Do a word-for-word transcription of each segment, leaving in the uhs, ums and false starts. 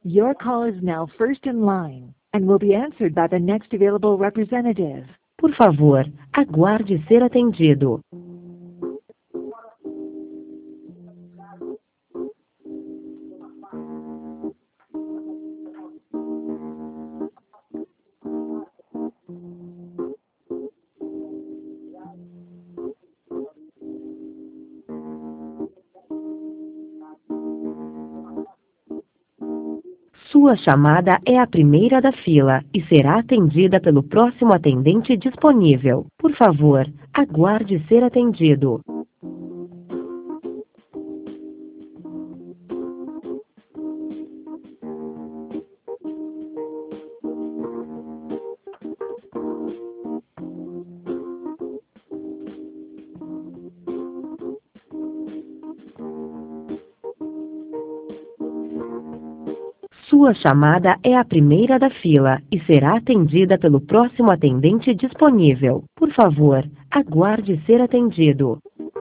Your call is now first in line and will be answered by the next available representative. Por favor, aguarde ser atendido. Sua chamada é a primeira da fila e será atendida pelo próximo atendente disponível. Por favor, aguarde ser atendido. Sua chamada é a primeira da fila e será atendida pelo próximo atendente disponível. Por favor, aguarde ser atendido.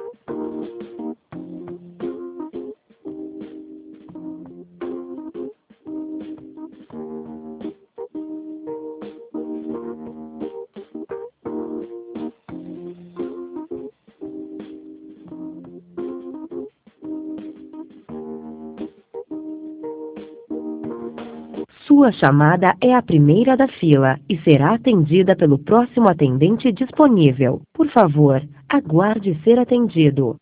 Sua chamada é a primeira da fila e será atendida pelo próximo atendente disponível. Por favor, aguarde ser atendido.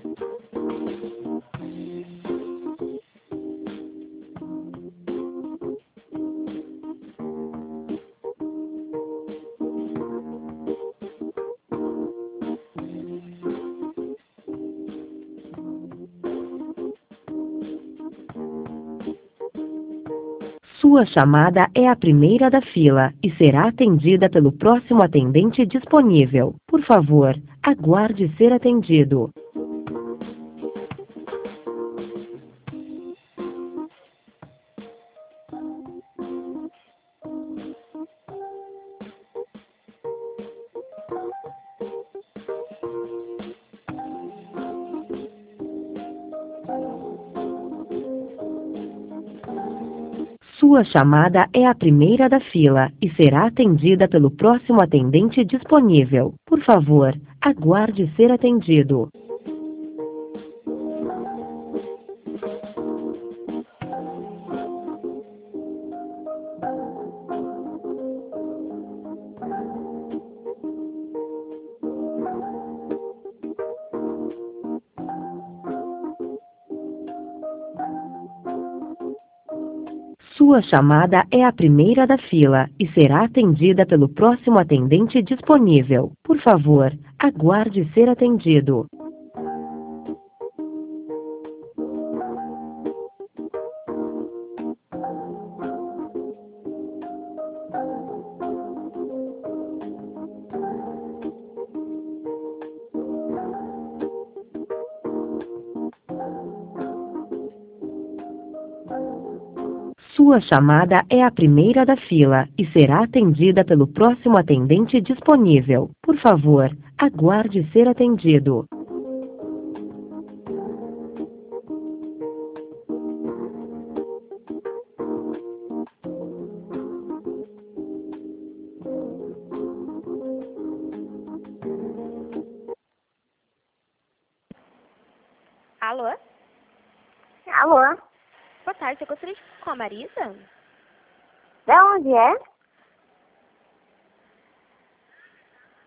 Sua chamada é a primeira da fila e será atendida pelo próximo atendente disponível. Por favor, aguarde ser atendido. Sua chamada é a primeira da fila e será atendida pelo próximo atendente disponível. Por favor, aguarde ser atendido. Sua chamada é a primeira da fila e será atendida pelo próximo atendente disponível. Por favor, aguarde ser atendido. Sua chamada é a primeira da fila e será atendida pelo próximo atendente disponível. Por favor, aguarde ser atendido. Alô? Alô? Boa tarde, eu gostaria de falar com a Marisa? De onde é?